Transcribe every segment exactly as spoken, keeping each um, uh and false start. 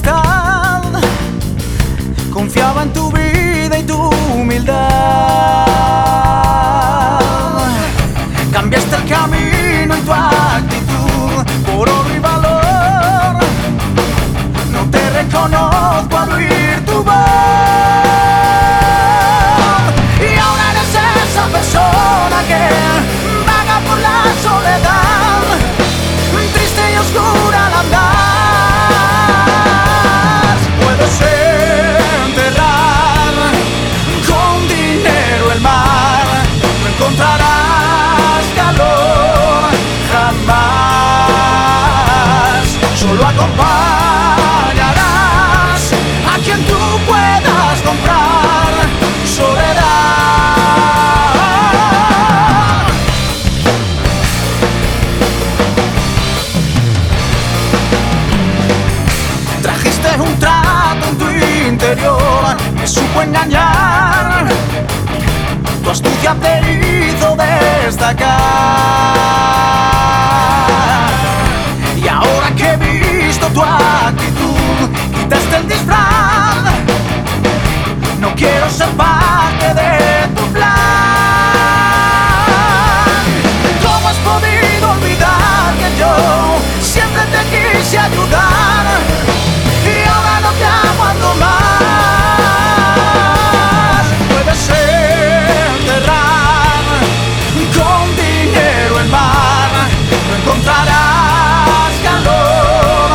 amistad, confiaba en tu vida y tu humildad. Cambiaste el camino y tu actitud por oro y valor. No te reconozco al oír tu voz. Y ahora eres esa persona que vaga por la soledad, triste y oscura al andar. Puedes enterrar con dinero el mar, no encontrarás calor jamás. Solo acompañarás a quien tú puedas comprar soledad. Trajiste un trato en tu interior que supo engañar. Tu astucia te hizo destacar. Y ahora que he visto tu actitud, quitaste el disfraz. No quiero ser parte de tu plan. ¿Cómo has podido olvidar que yo siempre te quise ayudar? Y ahora no te aguanto más. Puedes enterrar con dinero el mar, no encontrarás calor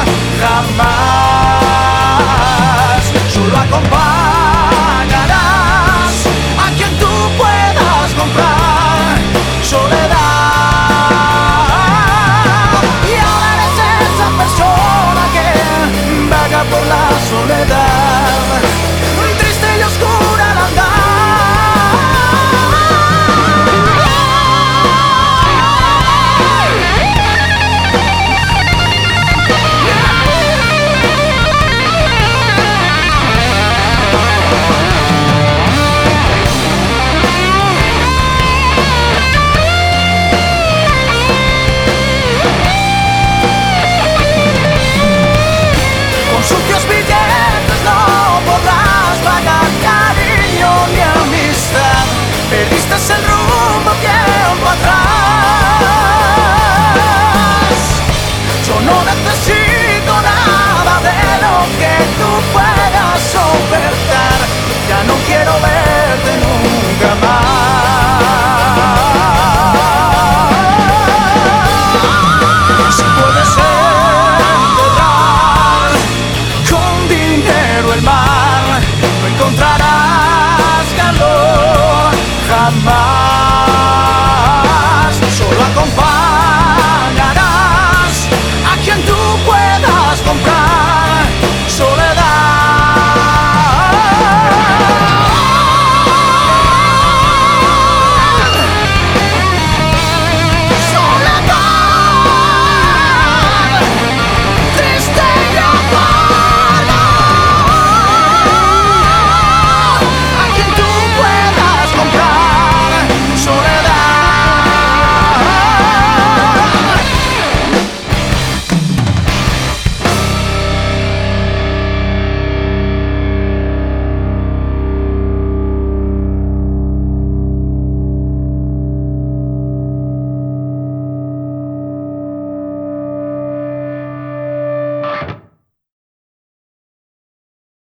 jamás. Solo acompañarás a quien tú puedas comprar soledad. Y ahora eres esa persona que vaga por la soledad.